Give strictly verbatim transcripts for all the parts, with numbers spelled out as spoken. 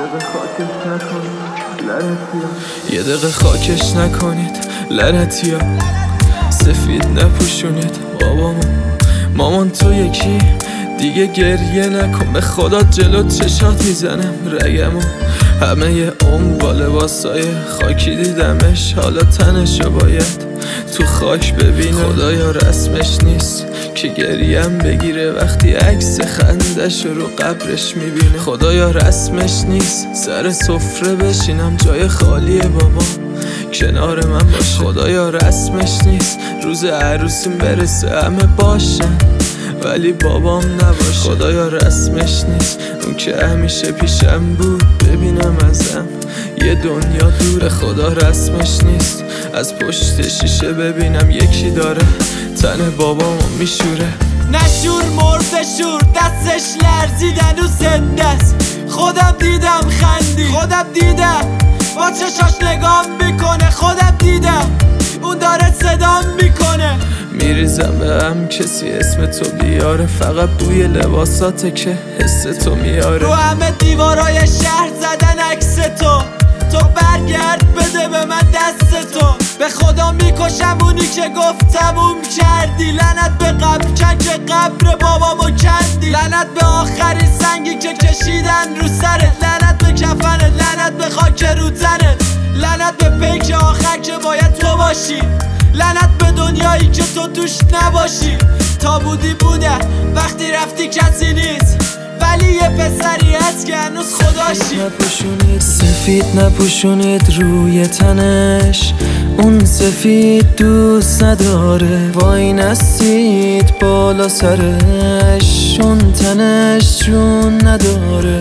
یه دقیقه خاکش نکنید لعنتیا، سفید نپوشونید بابامو. مامان تو یکی دیگه گریه نکن، به خدا جلو چشات میزنم رگمو. همه یه عمر با لباسای خاکی دیدمش، حالا تنشو باید تو خاک ببینم. خدایا رسمش نیست که گریم بگیره وقتی عکس خندش رو قبرش میبینه. خدایا رسمش نیست سر سفره بشینم جای خالی بابا کنار من باشه. خدایا رسمش نیست روز عروسیم برسه همه باشن ولی بابام نباشه. خدایا رسمش نیست اون که همیشه پیشم بود ببینم ازم یه دنیا دوره. خدا رسمش نیست از پشت شیشه ببینم یکی داره تن بابامو میشوره. نشور مرده شور دستش لرزیدن و زندست. خودم دیدم خندی خودم دیدم با چشاش نگام میکنه. خودم دیدم اون داره صدام میکنه. میریزم به هم کسی اسم تو بیاره، فقط بوی لباساته که حس تو میاره. رو همه دیوارای شهر زدن عکس تو، تو برگرد بده به من دست تو. به خدا میکشم اونی که گفتموم کردی. لعنت به قبر کن که قبر بابامو کندی. لعنت به آخرین سنگی که کشیدن رو سرت. لعنت به کفنت، لعنت به خاک رو تنت، لعنت به پیک آخر که باید تو باشی. لعنت به دنیایی که تو توش نباشی. تا بودی بوده وقتی رفتی کسی نیست، ولی یه پسری هست که هنوز خداشی. نپوشونید سفید نپوشونید روی تنش، اون سفید دوست نداره. وای نستید بالا سرش، اون تنش جون نداره.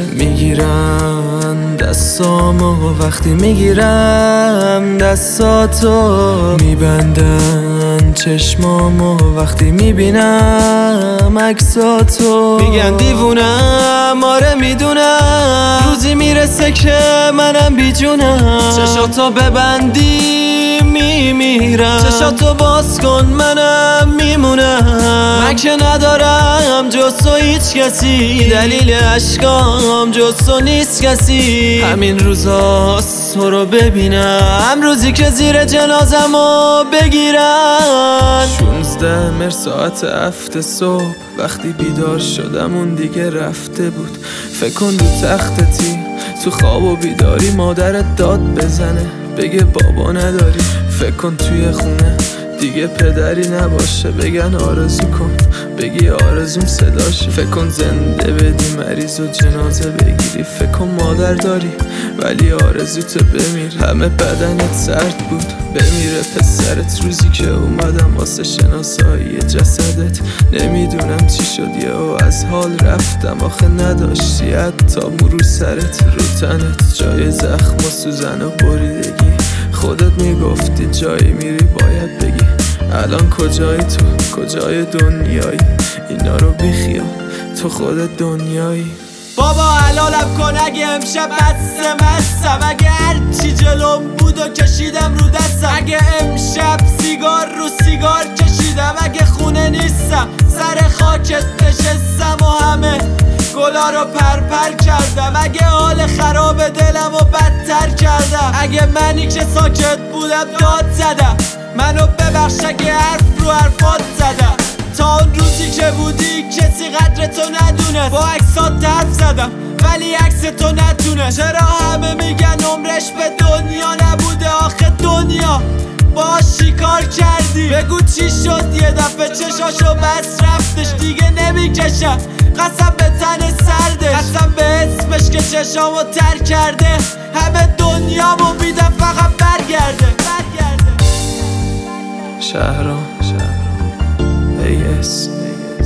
میگیرم دستامو وقتی میگیرم دستاتو، میبندن چشمامو وقتی میبینم عکساتو. میگن دیوونم آره میدونم، روزی میرسه که منم بیجونم. چشاتو ببندی میمیرم، چشاتو باز کن منم میمونم. من که ندارم جز تو هیچ کسی، دلیل عشقام جز تو نیست کسی. همین روزاست تو رو ببینم، روزی که زیر جنازمو بگیرن. شونزده مهر ساعت هفت صبح وقتی بیدار شدم اون دیگه رفته بود. فکر کن رو تختتی تو خواب و بیداری مادرت داد بزنه بگه بابا نداری. فکر کن توی خونه دیگه پدری نباشه بگن آرزو کن بگی آرزوم صداشه. فکر کن زنده بدی مریض و جنازه بگیری. فکر کن مادر داری ولی آرزوت بمیر. همه بدنت سرد بود بمیره پسرت. روزی که اومدم واسه شناسایی جسدت نمیدونم چی شد یهو از حال رفتم. آخه نداشتی حتی مرو سرت رو تنت، جای زخم و سوزن و بریدگی. خودت میگفتی جایی میری باید بگی. الان کجایی تو کجای دنیایی؟ اینا رو بیخیال تو خودت دنیایی. بابا حلالم کن اگه امشب بسته مستم، اگه هرچی جلوم بود و کشیدم رو دستم. اگه امشب سیگار رو سیگار کشیدم، اگه خونه نیستم سر خاکت نشستم و همه گلا رو پرپر کردم. اگه حال خراب دلم و بدتر کردم، اگه منی که ساکت بودم داد زدم. منو ببخش اگه حرف رو حرفات زدم. تا اون روزی که بودی کسی قدر تو ندونه. با عکسات حرف زدم ولی عکس تو نتونه. چرا همه میگن عمرش به دنیا نبوده؟ آخه دنیا با شکار کردی. بگو چی شد یه دفعه چشاشو بس رفتش دیگه نمیکشم. قسم به تن سرده، قسم به اسمش که چشامو تر کرده. همه دنیامو میدم فقط برگرده برگرده. شهرام ایس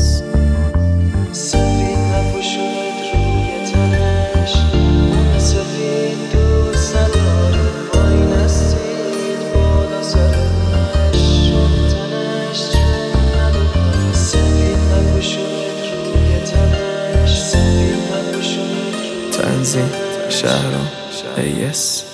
سفید نپوشونید روی تنش، اون سفید دوست نداره. وای نستید بالا سرش، اون تنش جون نداره. سفید نپوشونید روی تنش، سفید نپوشونید روی تنش. تنظیم شهرام ایس